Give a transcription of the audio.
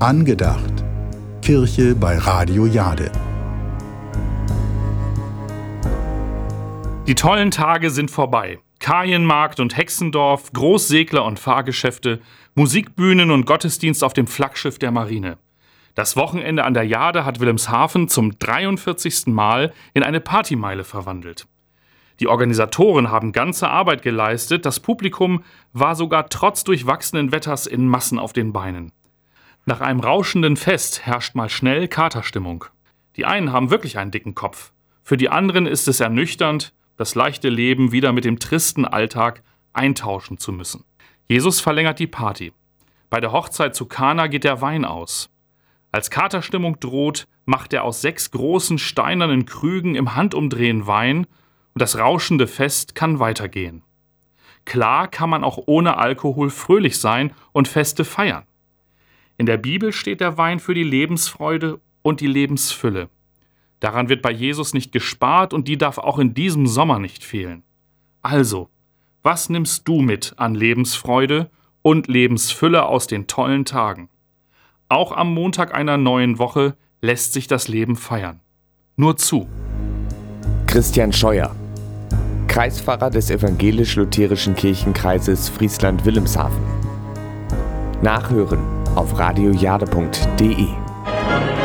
Angedacht. Kirche bei Radio Jade. Die tollen Tage sind vorbei. Kaienmarkt und Hexendorf, Großsegler und Fahrgeschäfte, Musikbühnen und Gottesdienst auf dem Flaggschiff der Marine. Das Wochenende an der Jade hat Wilhelmshaven zum 43. Mal in eine Partymeile verwandelt. Die Organisatoren haben ganze Arbeit geleistet, das Publikum war sogar trotz durchwachsenen Wetters in Massen auf den Beinen. Nach einem rauschenden Fest herrscht mal schnell Katerstimmung. Die einen haben wirklich einen dicken Kopf, für die anderen ist es ernüchternd, das leichte Leben wieder mit dem tristen Alltag eintauschen zu müssen. Jesus verlängert die Party. Bei der Hochzeit zu Kana geht der Wein aus. Als Katerstimmung droht, macht er aus 6 großen steinernen Krügen im Handumdrehen Wein und das rauschende Fest kann weitergehen. Klar kann man auch ohne Alkohol fröhlich sein und Feste feiern. In der Bibel steht der Wein für die Lebensfreude und die Lebensfülle. Daran wird bei Jesus nicht gespart und die darf auch in diesem Sommer nicht fehlen. Also, was nimmst du mit an Lebensfreude und Lebensfülle aus den tollen Tagen? Auch am Montag einer neuen Woche lässt sich das Leben feiern. Nur zu. Christian Scheuer, Kreispfarrer des evangelisch-lutherischen Kirchenkreises Friesland-Wilhelmshaven. Nachhören auf radiojade.de.